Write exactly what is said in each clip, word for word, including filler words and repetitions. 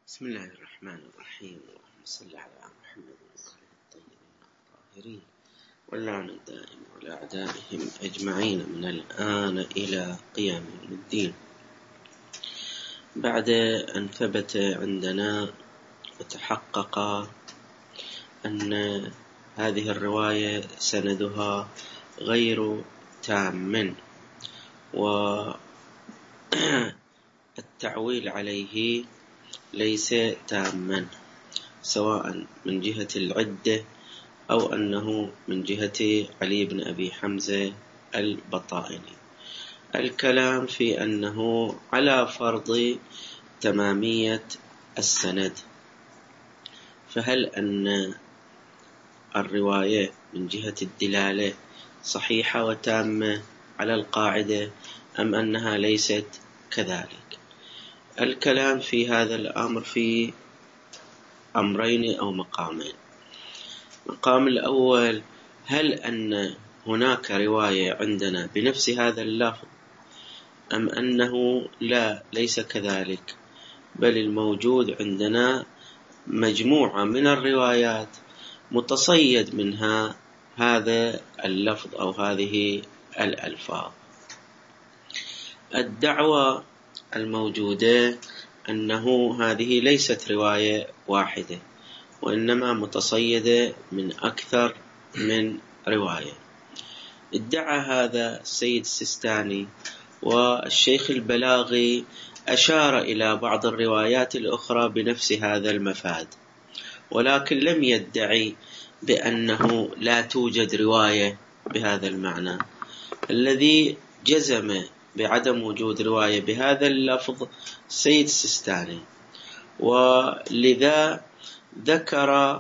بسم الله الرحمن الرحيم. اللهم صل على محمد وآله الطيبين الطاهرين واللعنة الدائمة على أعدائهم أجمعين من الآن إلى قيام يوم الدين. بعد أن ثبت عندنا وتحقق أن هذه الرواية سندها غير تام والتعويل عليه ليس تاما سواء من جهة العدة أو أنه من جهة علي بن أبي حمزة البطائني. الكلام في أنه على فرض تمامية السند، فهل أن الرواية من جهة الدلالة صحيحة وتامة على القاعدة أم أنها ليست كذلك؟ الكلام في هذا الأمر في أمرين أو مقامين. مقام الأول، هل أن هناك رواية عندنا بنفس هذا اللفظ أم أنه لا ليس كذلك، بل الموجود عندنا مجموعة من الروايات متصيد منها هذا اللفظ أو هذه الألفاظ. الدعوة الموجودة أنه هذه ليست رواية واحدة وإنما متصيدة من أكثر من رواية. ادعى هذا السيد السيستاني، والشيخ البلاغي أشار إلى بعض الروايات الأخرى بنفس هذا المفاد، ولكن لم يدعي بأنه لا توجد رواية بهذا المعنى. الذي جزم بعدم وجود رواية بهذا اللفظ السيد السيستاني، ولذا ذكر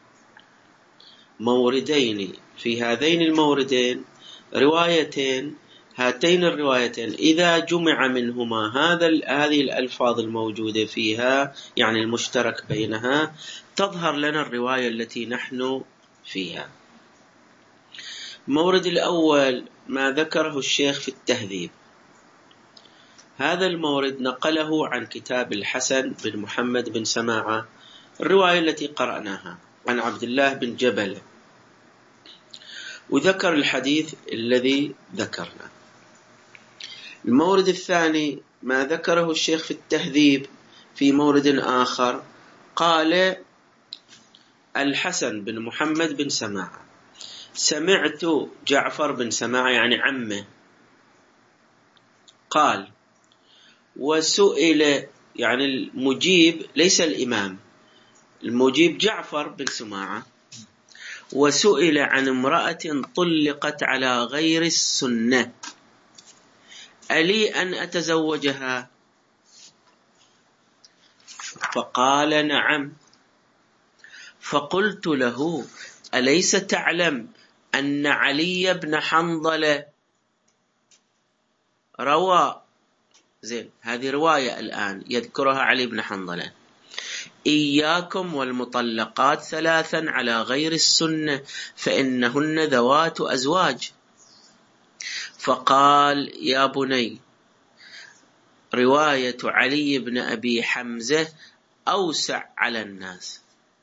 موردين، في هذين الموردين روايتين، هاتين الروايتين إذا جمع منهما هذا هذه الألفاظ الموجودة فيها، يعني المشترك بينها، تظهر لنا الرواية التي نحن فيها. المورد الأول ما ذكره الشيخ في التهذيب. هذا المورد نقله عن كتاب الحسن بن محمد بن سماعة، الرواية التي قرأناها عن عبد الله بن جبل، وذكر الحديث الذي ذكرنا. المورد الثاني ما ذكره الشيخ في التهذيب في مورد آخر، قال الحسن بن محمد بن سماعة سمعت جعفر بن سماعة يعني عمه قال، وسئل، يعني المجيب ليس الإمام، المجيب جعفر بن سماعة، وسئل عن امرأة طلقت على غير السنة ألي أن أتزوجها؟ فقال نعم. فقلت له أليس تعلم أن علي بن حنظلة روى، زين هذه رواية الآن يذكرها علي بن حنظلة، إياكم والمطلقات ثلاثا على غير السنة فإنهن ذوات أزواج. فقال يا بني، رواية علي بن أبي حمزة أوسع على الناس.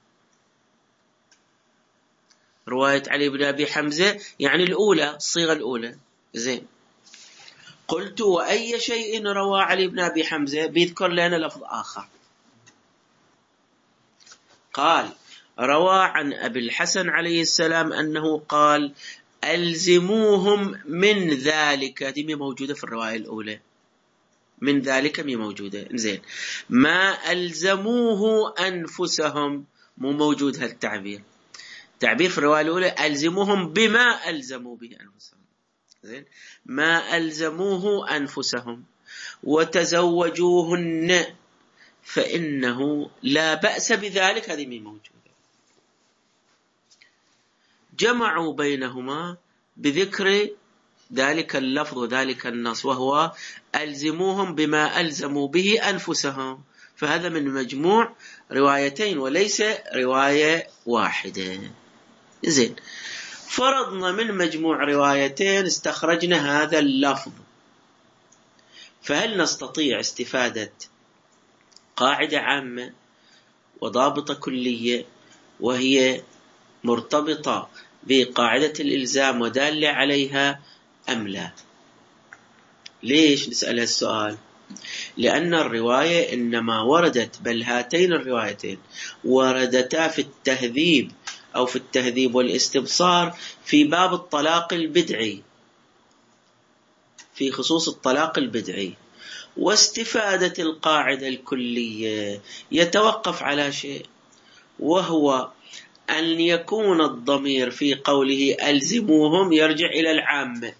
رواية علي بن أبي حمزة يعني الأولى، الصيغة الأولى. زين، قلت وأي شيء روى علي بن أبي حمزة؟ بيذكر لنا لفظ آخر. قال روى عن أبي الحسن عليه السلام أنه قال ألزموهم من ذلك، دي موجودة في الرواية الأولى، من ذلك مي موجودة. زين، ما ألزموه أنفسهم، مو موجود هالتعبير. تعبير في الرواية الأولى ألزموهم بما ألزموا به أنفسهم. زين، ما ألزموه أنفسهم وتزوجوهن فإنه لا بأس بذلك، هذه مي موجودة. جمعوا بينهما بذكر ذلك اللفظ وذلك النص، وهو ألزموهم بما ألزموا به أنفسهم، فهذا من مجموع روايتين وليس رواية واحدة. زين، فرضنا من مجموع روايتين استخرجنا هذا اللفظ، فهل نستطيع استفادة قاعدة عامة وضابطة كلية وهي مرتبطة بقاعدة الإلزام ودالة عليها أم لا؟ ليش نسأل هالسؤال؟ لأن الرواية إنما وردت، بل هاتين الروايتين وردتا في التهذيب أو في التهذيب والاستبصار في باب الطلاق البدعي، في خصوص الطلاق البدعي. واستفادة القاعدة الكلية يتوقف على شيء، وهو أن يكون الضمير في قوله ألزموهم يرجع إلى العامة،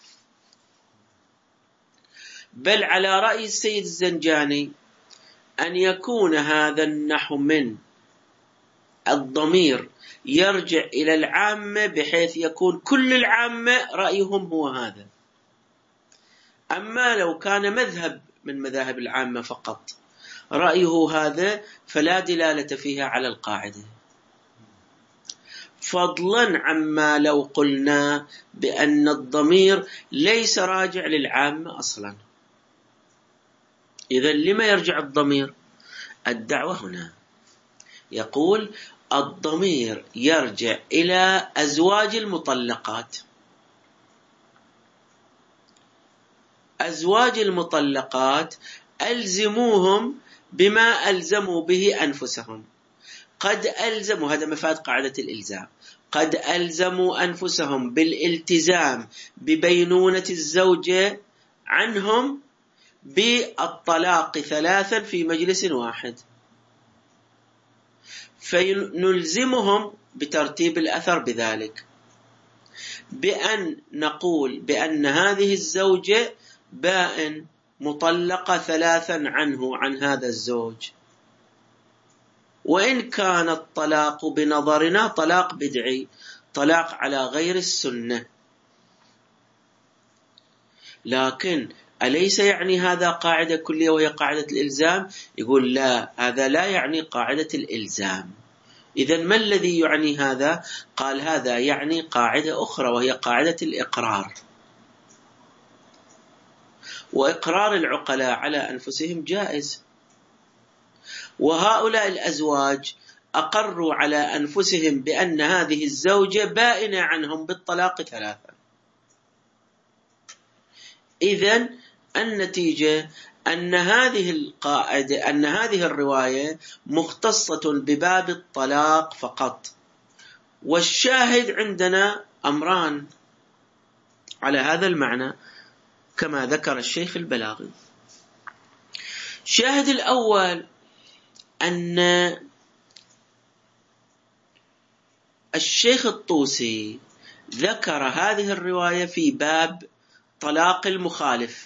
بل على رأي السيد الزنجاني أن يكون هذا النحو من الضمير يرجع إلى العامة بحيث يكون كل العامة رأيهم هو هذا. أما لو كان مذهب من مذاهب العامة فقط رأيه هذا فلا دلالة فيها على القاعدة، فضلا عما لو قلنا بأن الضمير ليس راجع للعامة أصلا. إذن لما يرجع الضمير؟ الدعوة هنا يقول الضمير يرجع إلى أزواج المطلقات. أزواج المطلقات ألزموهم بما ألزموا به أنفسهم. قد ألزموا، هذا مفاد قاعدة الإلزام، قد ألزموا أنفسهم بالالتزام ببينونة الزوجة عنهم بالطلاق ثلاثا في مجلس واحد، فنلزمهم بترتيب الأثر بذلك، بأن نقول بأن هذه الزوجة بائن مطلقة ثلاثا عنه عن هذا الزوج، وإن كان الطلاق بنظرنا طلاق بدعي، طلاق على غير السنة، لكن أليس يعني هذا قاعدة كلية وهي قاعدة الإلزام؟ يقول لا، هذا لا يعني قاعدة الإلزام. إذن ما الذي يعني هذا؟ قال هذا يعني قاعدة أخرى وهي قاعدة الإقرار، وإقرار العقلاء على أنفسهم جائز، وهؤلاء الأزواج أقروا على أنفسهم بأن هذه الزوجة بائنة عنهم بالطلاق ثلاثا. إذن النتيجة أن هذه القاعدة أن هذه الرواية مختصة بباب الطلاق فقط، والشاهد عندنا أمران على هذا المعنى كما ذكر الشيخ البلاغي. الشاهد الأول أن الشيخ الطوسي ذكر هذه الرواية في باب طلاق المخالف،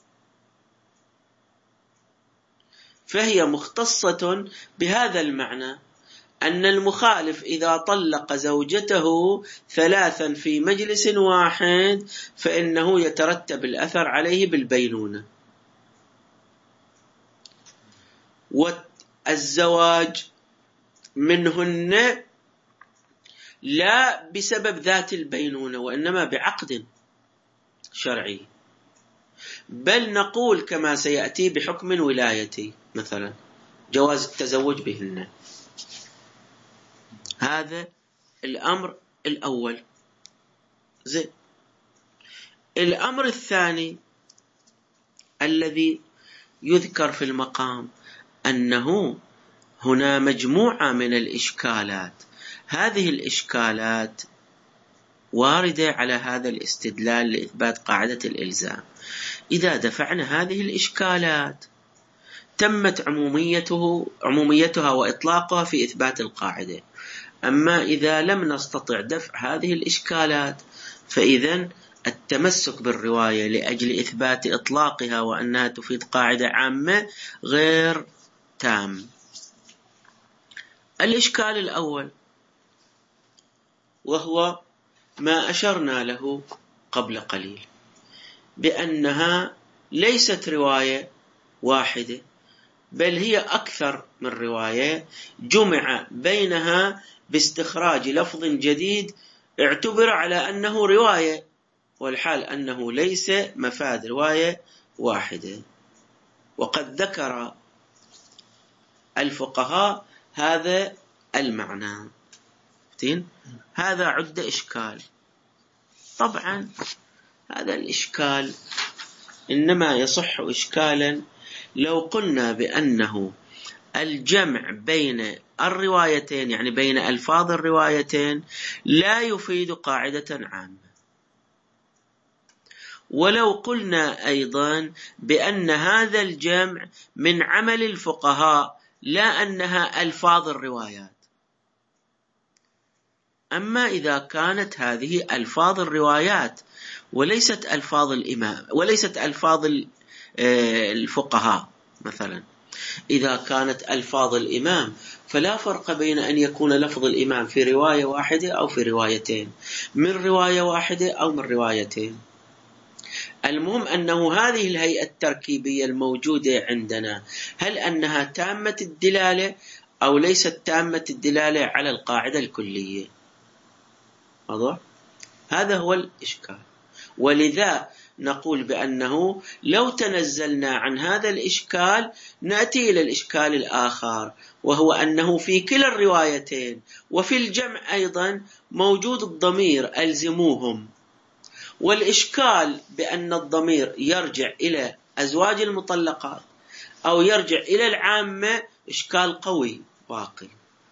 فهي مختصة بهذا المعنى، أن المخالف إذا طلق زوجته ثلاثا في مجلس واحد فإنه يترتب الأثر عليه بالبينونة، والزواج منهن لا بسبب ذات البينونة وإنما بعقد شرعي، بل نقول كما سيأتي بحكم ولايتي مثلا جواز التزوج بهن. هذا الأمر الأول. زين، الأمر الثاني الذي يذكر في المقام أنه هنا مجموعة من الإشكالات، هذه الإشكالات واردة على هذا الاستدلال لإثبات قاعدة الإلزام. إذا دفعنا هذه الإشكالات تمت عموميته عموميتها وإطلاقها في إثبات القاعدة. أما إذا لم نستطع دفع هذه الإشكالات فإذن التمسك بالرواية لأجل إثبات إطلاقها وأنها تفيد قاعدة عامة غير تام. الإشكال الأول وهو ما أشرنا له قبل قليل، بأنها ليست رواية واحدة، بل هي أكثر من رواية جمع بينها باستخراج لفظ جديد اعتبر على أنه رواية، والحال أنه ليس مفاد رواية واحدة. وقد ذكر الفقهاء هذا المعنى. هذا عد إشكال. طبعا هذا الإشكال إنما يصح إشكالا لو قلنا بأنه الجمع بين الروايتين، يعني بين ألفاظ الروايتين، لا يفيد قاعدة عامة. ولو قلنا أيضا بأن هذا الجمع من عمل الفقهاء لا أنها ألفاظ الروايات. أما إذا كانت هذه ألفاظ الروايات وليست ألفاظ الإمام وليست ألفاظ الفقهاء، مثلا إذا كانت ألفاظ الإمام فلا فرق بين أن يكون لفظ الإمام في رواية واحدة أو في روايتين، من رواية واحدة أو من روايتين. المهم أنه هذه الهيئة التركيبية الموجودة عندنا هل أنها تامة الدلالة أو ليست تامة الدلالة على القاعدة الكلية؟ واضح؟ هذا هو الإشكال. ولذا نقول بأنه لو تنزلنا عن هذا الإشكال نأتي إلى الإشكال الآخر، وهو أنه في كلا الروايتين وفي الجمع أيضا موجود الضمير ألزموهم. والإشكال بأن الضمير يرجع إلى أزواج المطلقات أو يرجع إلى العامة إشكال قوي واقع،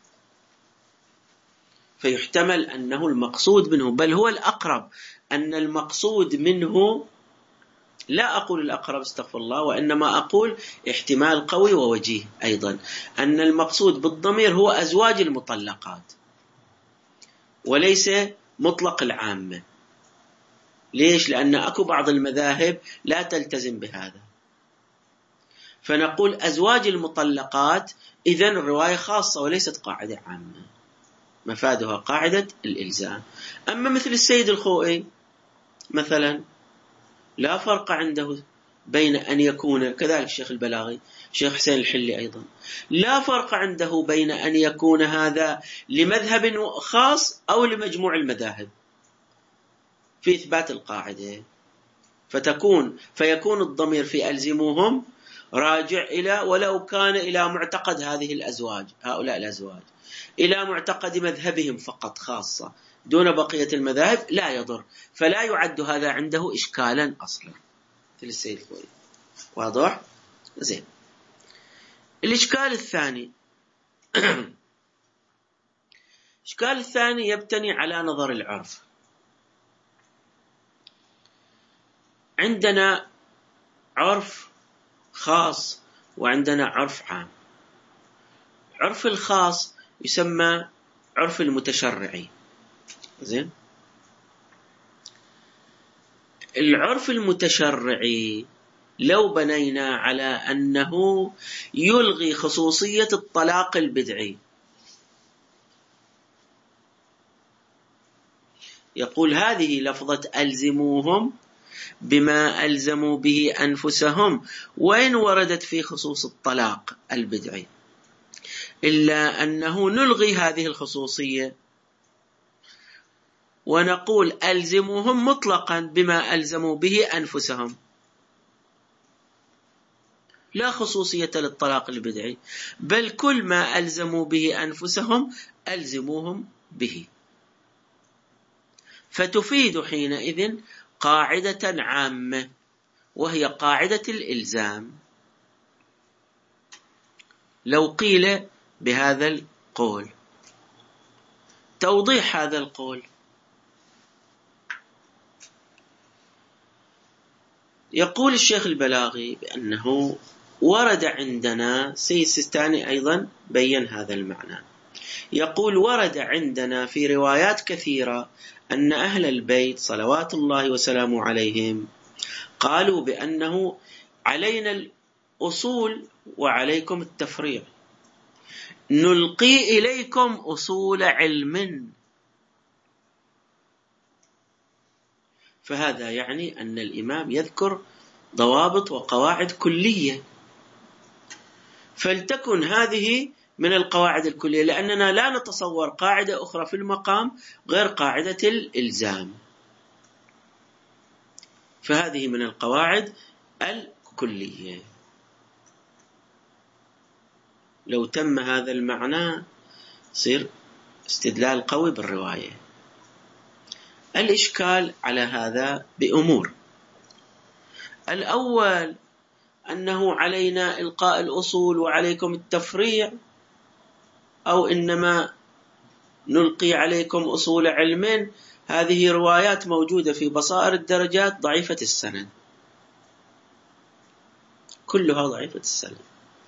فيحتمل أنه المقصود منه، بل هو الأقرب أن المقصود منه، لا أقول الأقرب استغفر الله، وإنما أقول احتمال قوي ووجيه أيضا، أن المقصود بالضمير هو أزواج المطلقات وليس مطلق العامة. ليش؟ لأن أكو بعض المذاهب لا تلتزم بهذا، فنقول أزواج المطلقات إذن الرواية خاصة وليست قاعدة عامة، مفادها قاعدة الإلزام. أما مثل السيد الخوئي مثلا لا فرق عنده بين أن يكون، كذلك الشيخ البلاغي، الشيخ حسين الحلي أيضا، لا فرق عنده بين أن يكون هذا لمذهب خاص أو لمجموع المذاهب في إثبات القاعدة. فتكون فيكون الضمير في ألزموهم راجع إلى، ولو كان إلى معتقد هذه الأزواج، هؤلاء الأزواج، إلى معتقد مذهبهم فقط خاصة دون بقية المذاهب لا يضر، فلا يعد هذا عنده إشكالا أصلا في السيد الخوئي. واضح؟ زين. الإشكال الثاني الإشكال الثاني يبتني على نظر العرف. عندنا عرف خاص وعندنا عرف عام. عرف الخاص يسمى عرف المتشرعي. زين. العرف المتشرعي لو بنينا على أنه يلغي خصوصية الطلاق البدعي، يقول هذه لفظة ألزموهم بما ألزموا به أنفسهم وإن وردت في خصوص الطلاق البدعي، إلا أنه نلغي هذه الخصوصية ونقول ألزموهم مطلقا بما ألزموا به أنفسهم، لا خصوصية للطلاق البدعي، بل كل ما ألزموا به أنفسهم ألزموهم به، فتفيد حينئذ قاعدة عامة وهي قاعدة الإلزام. لو قيل بهذا القول، توضيح هذا القول، يقول الشيخ البلاغي بأنه ورد عندنا، سيد سيستاني أيضا بيّن هذا المعنى، يقول ورد عندنا في روايات كثيرة أن أهل البيت صلوات الله وسلامه عليهم قالوا بأنه علينا الأصول وعليكم التفريع، نلقي إليكم أصول علم. فهذا يعني أن الإمام يذكر ضوابط وقواعد كلية، فلتكن هذه من القواعد الكلية، لأننا لا نتصور قاعدة أخرى في المقام غير قاعدة الإلزام، فهذه من القواعد الكلية. لو تم هذا المعنى يصير استدلال قوي بالرواية. الإشكال على هذا بأمور. الأول أنه علينا إلقاء الأصول وعليكم التفريع، أو إنما نلقي عليكم أصول علم. هذه روايات موجودة في بصائر الدرجات ضعيفة السند، كلها ضعيفة السند.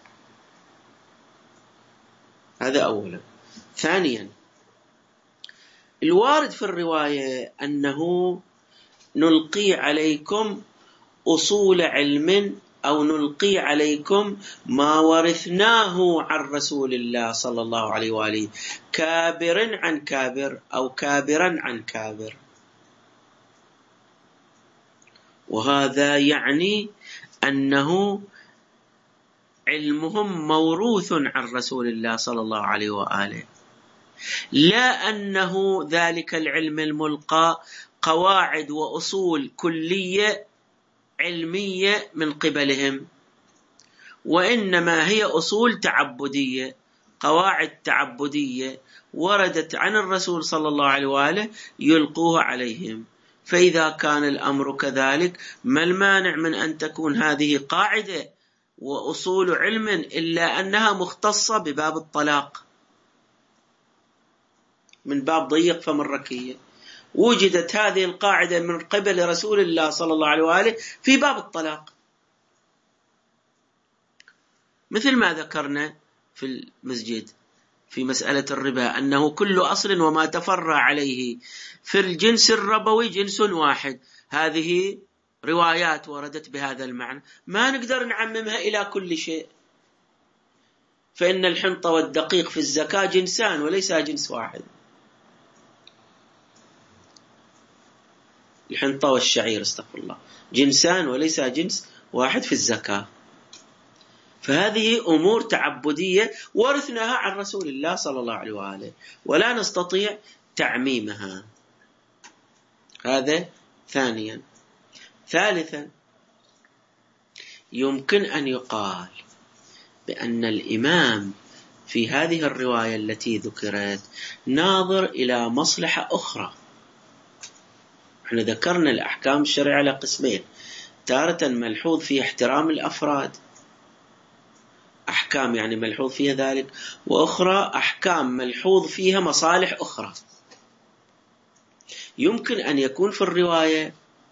هذا أولا. ثانيا، الوارد في الرواية أنه نلقي عليكم أصول علم، أو نلقي عليكم ما ورثناه عن رسول الله صلى الله عليه وآله، كابر عن كابر أو كابرا عن كابر. وهذا يعني أنه علمهم موروث عن رسول الله صلى الله عليه وآله، لا أنه ذلك العلم الملقى قواعد وأصول كلية علمية من قبلهم، وإنما هي أصول تعبدية، قواعد تعبدية وردت عن الرسول صلى الله عليه وآله يلقوها عليهم. فإذا كان الأمر كذلك، ما المانع من أن تكون هذه قاعدة وأصول علم، إلا أنها مختصة بباب الطلاق من باب ضيق فم الركية. وجدت هذه القاعدة من قبل رسول الله صلى الله عليه وآله في باب الطلاق، مثل ما ذكرنا في المسجد في مسألة الربا، أنه كل أصل وما تفرع عليه في الجنس الربوي جنس واحد. هذه روايات وردت بهذا المعنى، ما نقدر نعممها إلى كل شيء، فإن الحنطة والدقيق في الزكاة جنسان وليس جنس واحد. الحنطة والشعير استغفر الله جنسان وليس جنس واحد في الزكاة. فهذه أمور تعبدية ورثناها عن رسول الله صلى الله عليه وآله، ولا نستطيع تعميمها. هذا ثانيا. ثالثا، يمكن أن يقال بأن الإمام في هذه الرواية التي ذكرت ناظر إلى مصلحة أخرى. احنا ذكرنا الأحكام الشرعية على قسمين: تارة ملحوظ فيها احترام الأفراد، أحكام يعني ملحوظ فيها ذلك، وأخرى أحكام ملحوظ فيها مصالح أخرى. يمكن أن يكون في الرواية،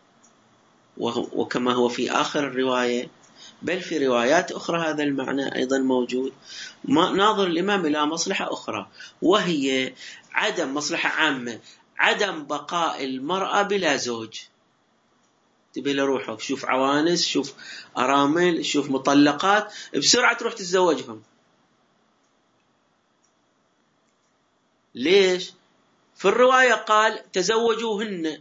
وكما هو في آخر الرواية، بل في روايات أخرى هذا المعنى أيضا موجود، ناظر الإمام إلى مصلحة أخرى، وهي عدم مصلحة عامة، عدم بقاء المرأة بلا زوج. تبي لروحك شوف عوانس، شوف أرامل، شوف مطلقات، بسرعة تروح تتزوجهم. ليش؟ في الرواية قال تزوجوهن،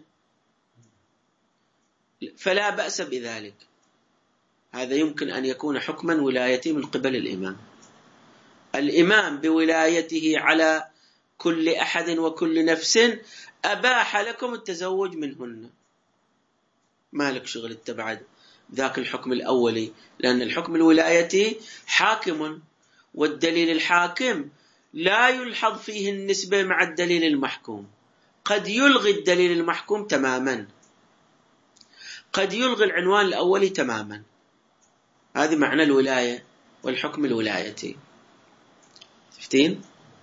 فلا بأس بذلك. هذا يمكن أن يكون حكما ولايتي من قبل الإمام. الإمام بولايته على كل أحد وكل نفس أباح لكم التزوج منهن، مالك شغل التبعد ذاك الحكم الأولي، لأن الحكم الولايتي حاكم، والدليل الحاكم لا يلحظ فيه النسبة مع الدليل المحكوم. قد يلغي الدليل المحكوم تماما، قد يلغي العنوان الأولي تماما. هذه معنى الولاية والحكم الولايتي. شفتين؟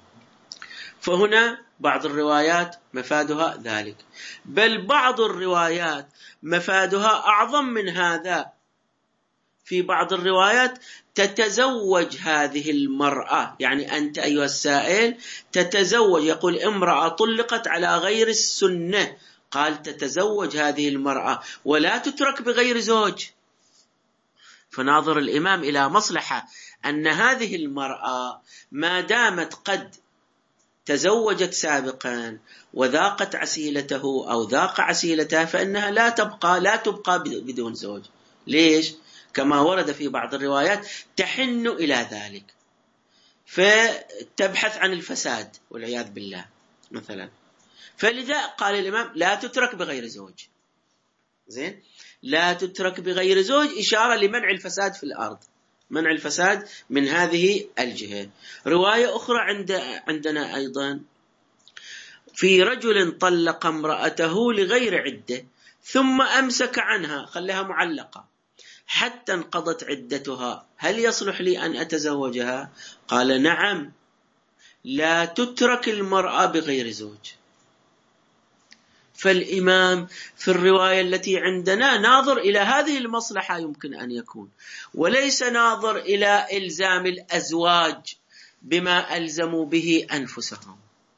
فهنا بعض الروايات مفادها ذلك، بل بعض الروايات مفادها أعظم من هذا. في بعض الروايات تتزوج هذه المرأة، يعني أنت أيها السائل تتزوج، يقول امرأة طلقت على غير السنة، قال تتزوج هذه المرأة ولا تترك بغير زوج. فناظر الإمام إلى مصلحة أن هذه المرأة ما دامت قد تزوجت سابقا وذاقت عسيلته أو ذاق عسيلتها، فإنها لا تبقى لا تبقى بدون زوج. ليش؟ كما ورد في بعض الروايات تحن إلى ذلك، فتبحث عن الفساد والعياذ بالله مثلا. فلذا قال الإمام لا تترك بغير زوج. زين، لا تترك بغير زوج إشارة لمنع الفساد في الأرض. منع الفساد من هذه الجهة. رواية أخرى عند عندنا أيضا في رجل طلق امرأته لغير عدة ثم أمسك عنها، خليها معلقة حتى انقضت عدتها، هل يصلح لي أن أتزوجها؟ قال نعم، لا تترك المرأة بغير زوج. فالإمام في الرواية التي عندنا ناظر إلى هذه المصلحة يمكن أن يكون، وليس ناظر إلى إلزام الأزواج بما ألزموا به أنفسهم.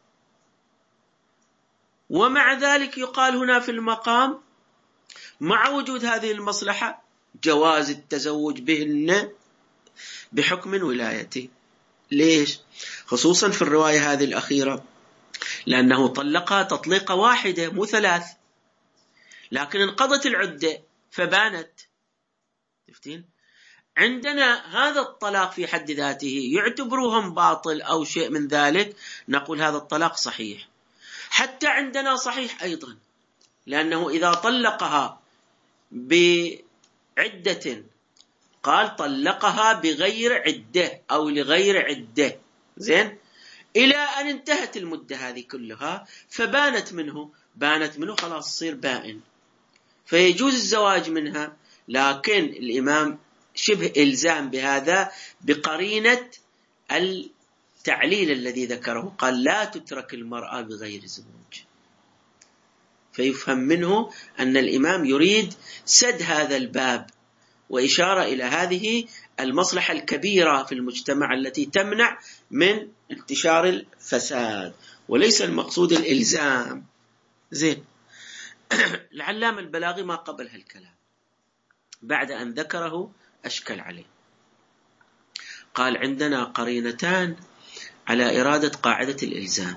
ومع ذلك يقال هنا في المقام مع وجود هذه المصلحة جواز التزوج بهن بحكم ولايته. ليش؟ خصوصا في الرواية هذه الأخيرة، لأنه طلقها تطليقة واحدة مو ثلاث، لكن انقضت العدة فبانت. تفتين؟ عندنا هذا الطلاق في حد ذاته يعتبرهم باطل أو شيء من ذلك، نقول هذا الطلاق صحيح. حتى عندنا صحيح أيضا، لأنه إذا طلقها بعدة، قال طلقها بغير عدة أو لغير عدة، زين، إلى أن انتهت المدة هذه كلها فبانت منه، بانت منه خلاص تصير بائن، فيجوز الزواج منها. لكن الإمام شبه إلزام بهذا بقرينة التعليل الذي ذكره، قال لا تترك المرأة بغير زوج، فيفهم منه أن الإمام يريد سد هذا الباب وإشارة إلى هذه المصلحة الكبيرة في المجتمع التي تمنع من انتشار الفساد، وليس المقصود الإلزام. زين. العلامة البلاغي ما قبل هالكلام، بعد أن ذكره أشكل عليه، قال عندنا قرينتان على إرادة قاعدة الإلزام.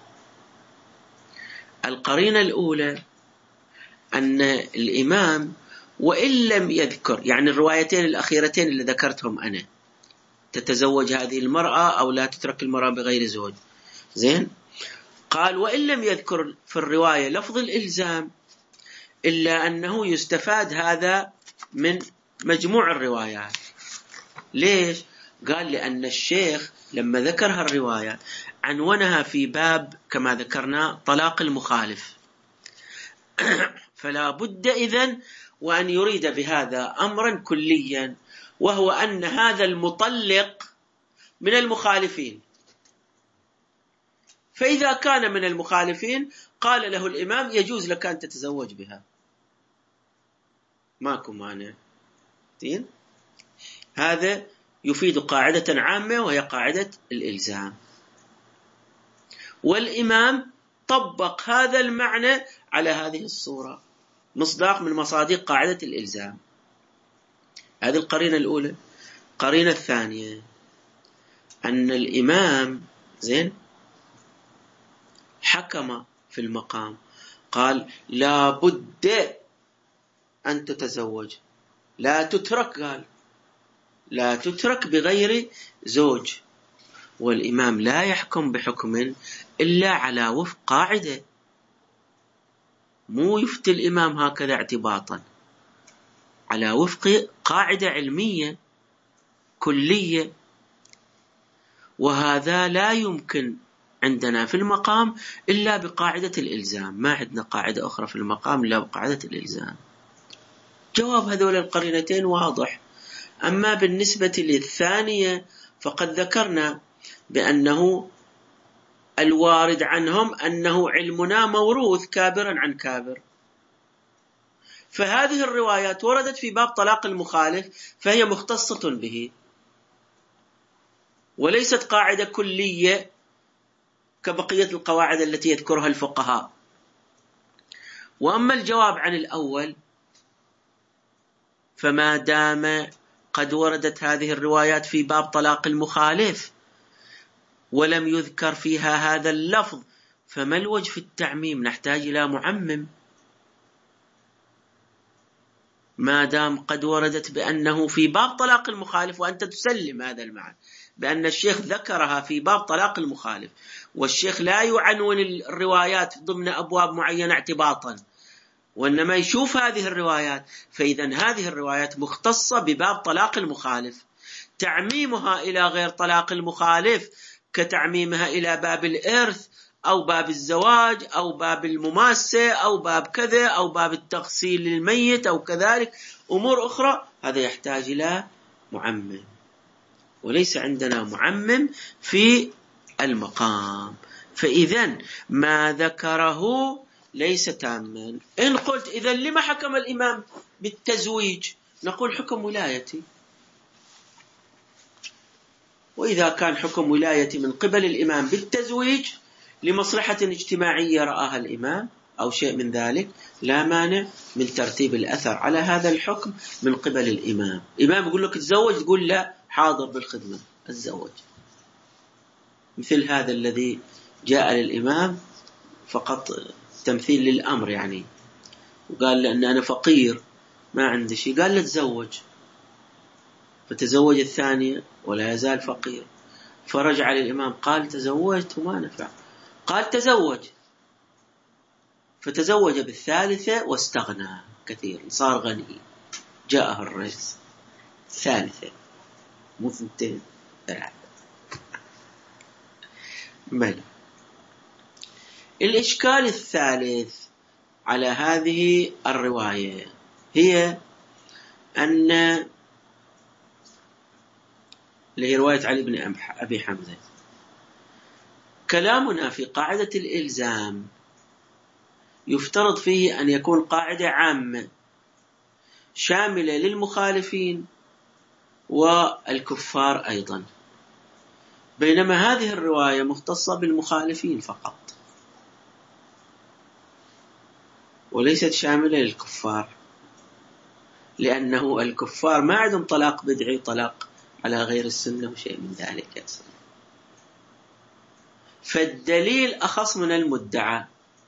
القرينة الأولى أن الإمام وإن لم يذكر، يعني الروايتين الأخيرتين اللي ذكرتهم أنا، تتزوج هذه المرأة أو لا تترك المرأة بغير زوج، زين، قال وإن لم يذكر في الرواية لفظ الإلزام، إلا أنه يستفاد هذا من مجموع الروايات. ليش؟ قال لأن الشيخ لما ذكرها الرواية عنونها في باب كما ذكرنا طلاق المخالف، فلا بد إذن وأن يريد بهذا أمرا كليا، وهو أن هذا المطلق من المخالفين، فإذا كان من المخالفين قال له الإمام يجوز لك أن تتزوج بها، ماكو مانع. هذا يفيد قاعدة عامة وهي قاعدة الإلزام، والإمام طبق هذا المعنى على هذه الصورة مصداق من مصادق قاعدة الإلزام. هذه القرينة الأولى. القرينة الثانية أن الإمام زين حكم في المقام، قال لا بد أن تتزوج، لا تترك، قال لا تترك بغير زوج، والإمام لا يحكم بحكم إلا على وفق قاعدة، مو يفتي الإمام هكذا اعتباطا، على وفق قاعدة علمية كلية، وهذا لا يمكن عندنا في المقام إلا بقاعدة الإلزام، ما عندنا قاعدة أخرى في المقام إلا بقاعدة الإلزام. جواب هذول القرينتين واضح. أما بالنسبة للثانية فقد ذكرنا بأنه الوارد عنهم أنه علمنا موروث كابرا عن كابر، فهذه الروايات وردت في باب طلاق المخالف فهي مختصة به، وليست قاعدة كلية كبقية القواعد التي يذكرها الفقهاء. وأما الجواب عن الأول، فما دام قد وردت هذه الروايات في باب طلاق المخالف ولم يذكر فيها هذا اللفظ، فما الوجه في التعميم؟ نحتاج إلى معمم. ما دام قد وردت بأنه في باب طلاق المخالف، وأنت تسلم هذا المعنى بأن الشيخ ذكرها في باب طلاق المخالف، والشيخ لا يعنون الروايات ضمن أبواب معينة اعتباطا، وإنما يشوف هذه الروايات، فإذا هذه الروايات مختصة بباب طلاق المخالف، تعميمها إلى غير طلاق المخالف كتعميمها إلى باب الإرث أو باب الزواج أو باب المماسة أو باب كذا أو باب التغسيل للميت أو كذلك أمور أخرى، هذا يحتاج إلى معمم، وليس عندنا معمم في المقام. فإذا ما ذكره ليس تاما. إن قلت إذا لما حكم الإمام بالتزويج؟ نقول حكم ولايتي، وإذا كان حكم ولايتي من قبل الإمام بالتزويج لمصلحة اجتماعية رآها الإمام أو شيء من ذلك، لا مانع من ترتيب الأثر على هذا الحكم من قبل الإمام. الإمام يقول لك تزوج، تقول لا، حاضر بالخدمة الزوج. مثل هذا الذي جاء للإمام فقط تمثيل للأمر يعني، وقال لأن أنا فقير ما عندي شيء، قال له تزوج، فتزوج الثانية ولا يزال فقير، فرجع للإمام قال تزوجت وما نفع، قال تزوج، فتزوج بالثالثة واستغنى كثير، صار غني، جاءه الرزق. الثالثة مو ثنتين، ثلاثة. بل الإشكال الثالث على هذه الرواية هي أن اللي هي رواية علي بن أبي حمزة، كلامنا في قاعدة الإلزام يفترض فيه أن يكون قاعدة عامة شاملة للمخالفين والكفار أيضا، بينما هذه الرواية مختصة بالمخالفين فقط وليست شاملة للكفار، لأنه الكفار ما عندهم طلاق بدعي، طلاق على غير السنة وشيء من ذلك أصلا. فالدليل أخص من المدعى،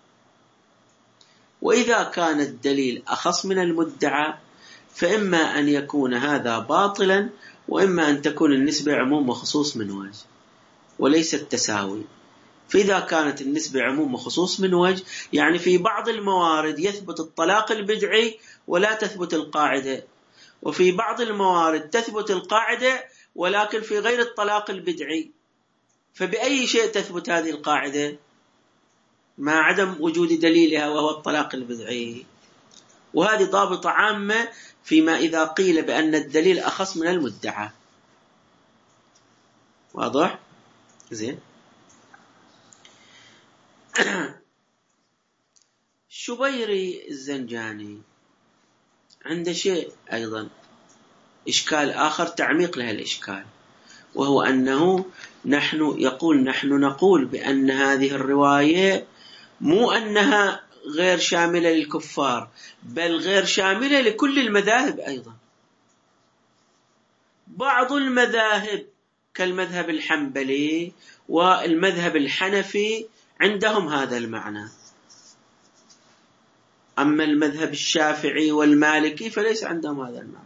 وإذا كان الدليل أخص من المدعى فإما أن يكون هذا باطلا، وإما أن تكون النسبة عموم وخصوص من وجه وليس التساوي. فإذا كانت النسبة عموم وخصوص من وجه، يعني في بعض الموارد يثبت الطلاق البدعي ولا تثبت القاعدة، وفي بعض الموارد تثبت القاعدة ولكن في غير الطلاق البدعي، فبأي شيء تثبت هذه القاعدة مع عدم وجود دليلها وهو الطلاق البدعي؟ وهذه ضابطة عامة فيما إذا قيل بأن الدليل أخص من المدعى. واضح؟ زين. الشبيري الزنجاني عنده شيء أيضا إشكال آخر تعميق لها الإشكال، وهو أنه نحن يقول نحن نقول بأن هذه الرواية مو أنها غير شاملة للكفار، بل غير شاملة لكل المذاهب أيضا. بعض المذاهب كالمذهب الحنبلي والمذهب الحنفي عندهم هذا المعنى، أما المذهب الشافعي والمالكي فليس عندهم هذا المعنى.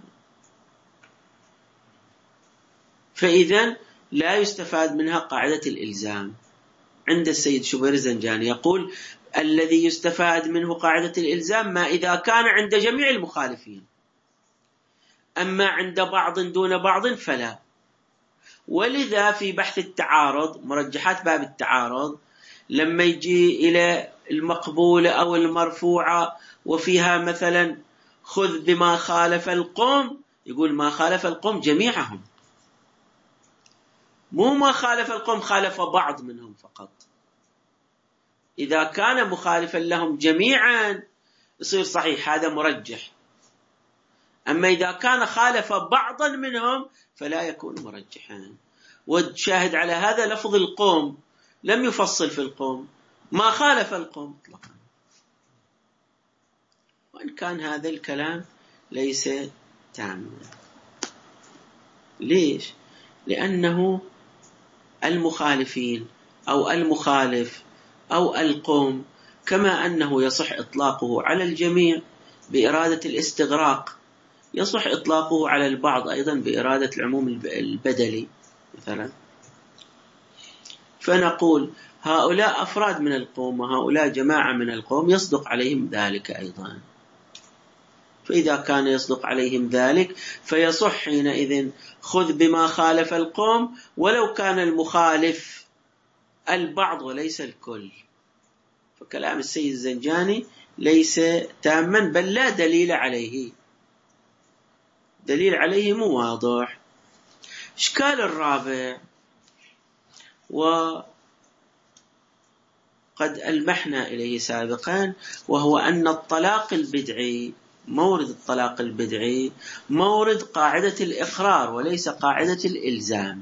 فإذا لا يستفاد منها قاعدة الإلزام. عند السيد شبير الزنجاني يقول الذي يستفاد منه قاعدة الإلزام ما إذا كان عند جميع المخالفين، أما عند بعض دون بعض فلا. ولذا في بحث التعارض، مرجحات باب التعارض، لما يجي إلى المقبولة أو المرفوعة وفيها مثلا خذ بما خالف القوم، يقول ما خالف القوم جميعهم، مو ما خالف القوم خالف بعض منهم فقط. إذا كان مخالفا لهم جميعا يصير صحيح، هذا مرجح. أما إذا كان خالف بعضا منهم فلا يكون مرجحا. والشاهد على هذا لفظ القوم، لم يفصل في القوم، ما خالف القوم مطلقا. وإن كان هذا الكلام ليس تاما. ليش؟ لأنه المخالفين أو المخالف أو القوم كما أنه يصح إطلاقه على الجميع بإرادة الاستغراق، يصح إطلاقه على البعض أيضا بإرادة العموم البدلي مثلا. فنقول هؤلاء أفراد من القوم وهؤلاء جماعة من القوم يصدق عليهم ذلك أيضا. فإذا كان يصدق عليهم ذلك فيصح حينئذ خذ بما خالف القوم ولو كان المخالف البعض وليس الكل. فكلام السيد الزنجاني ليس تاما، بل لا دليل عليه، دليل عليه مو واضح. إشكال الرابع، وقد ألمحنا إليه سابقا، وهو أن الطلاق البدعي، مورد الطلاق البدعي مورد قاعدة الإقرار وليس قاعدة الإلزام.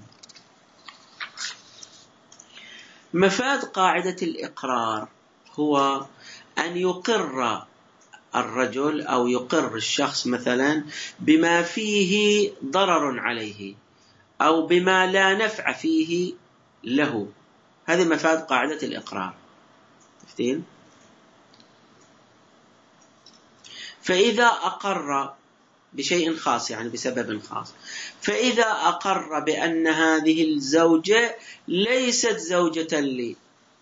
مفاد قاعدة الإقرار هو أن يقر الرجل أو يقر الشخص مثلا بما فيه ضرر عليه أو بما لا نفع فيه له. هذه مفاد قاعدة الإقرار. فهمتين؟ فإذا أقر بشيء خاص، يعني بسبب خاص، فإذا أقر بأن هذه الزوجة ليست زوجة لي،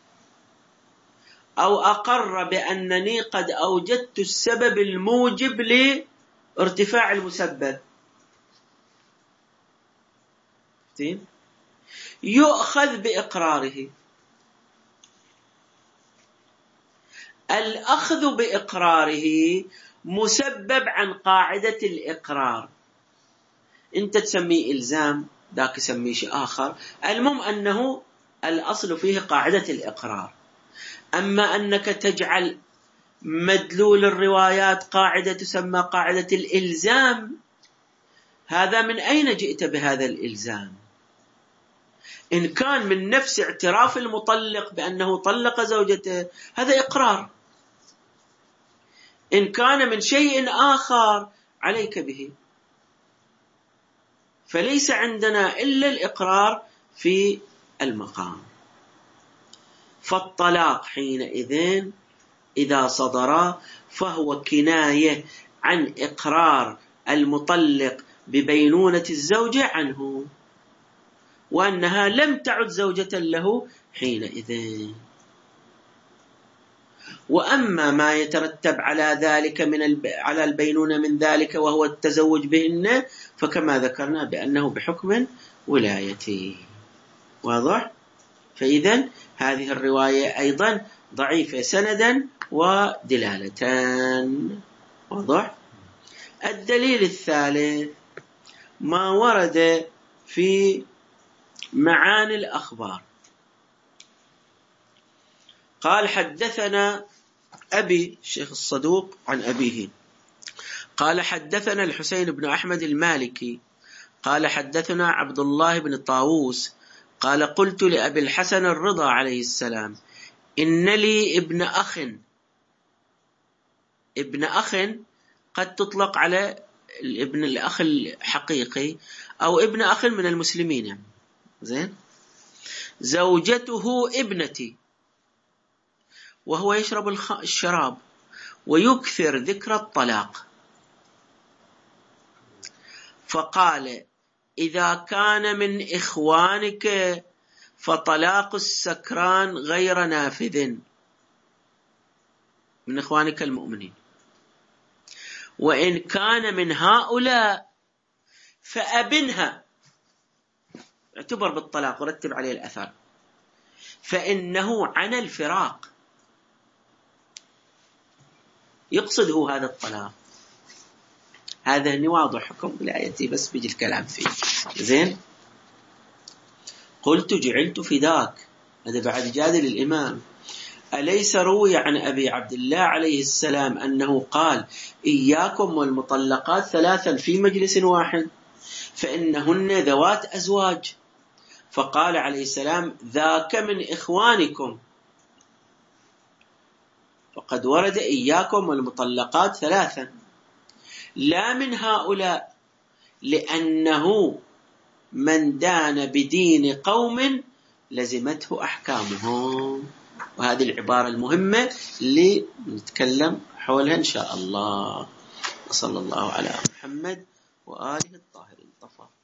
أو أقر بأنني قد أوجدت السبب الموجب لارتفاع المسبب، يؤخذ بإقراره. الأخذ بإقراره مسبب عن قاعدة الإقرار. أنت تسميه إلزام، ذاك يسميه شيء آخر، المهم أنه الأصل فيه قاعدة الإقرار. أما أنك تجعل مدلول الروايات قاعدة تسمى قاعدة الإلزام، هذا من أين جئت بهذا الإلزام؟ إن كان من نفس اعتراف المطلق بأنه طلق زوجته هذا إقرار، إن كان من شيء آخر عليك به. فليس عندنا إلا الإقرار في المقام. فالطلاق حينئذ إذا صدر فهو كناية عن إقرار المطلق ببينونة الزوجة عنه، وأنها لم تعد زوجة له حينئذ. وأما ما يترتب على ذلك من الب... على البينونة من ذلك وهو التزوج بهن، فكما ذكرنا بأنه بحكم ولايته. واضح؟ فإذا هذه الرواية أيضا ضعيفة سندا ودلالتان. واضح؟ الدليل الثالث ما ورد في معاني الأخبار. قال حدثنا أبي الشيخ الصدوق عن أبيه قال حدثنا الحسين بن أحمد المالكي قال حدثنا عبد الله بن طاووس قال قلت لأبي الحسن الرضا عليه السلام إن لي ابن أخ. ابن أخ قد تطلق على ابن الأخ الحقيقي أو ابن أخ من المسلمين يعني. زين. زوجته ابنتي، وهو يشرب الشراب ويكثر ذكر الطلاق. فقال إذا كان من إخوانك فطلاق السكران غير نافذ، من إخوانك المؤمنين، وإن كان من هؤلاء فأبنها، اعتبر بالطلاق ورتب عليه الأثر، فإنه عن الفراق. يقصد هو هذا الطلاق. هذا هني واضح حكم ولايتي، بس بيجي الكلام فيه. زين. قلت جعلت فداك، هذا بعد جادل الإمام. أليس روي عن أبي عبد الله عليه السلام أنه قال إياكم والمطلقات ثلاثا في مجلس واحد فإنهن ذوات أزواج؟ فقال عليه السلام ذاك من إخوانكم. فقد ورد إياكم والمطلقات ثلاثا، لا من هؤلاء، لأنه من دان بدين قوم لزمته أحكامهم. وهذه العبارة المهمة اللي نتكلم حولها إن شاء الله. وصلى الله على محمد وآله الطاهرين الطفا.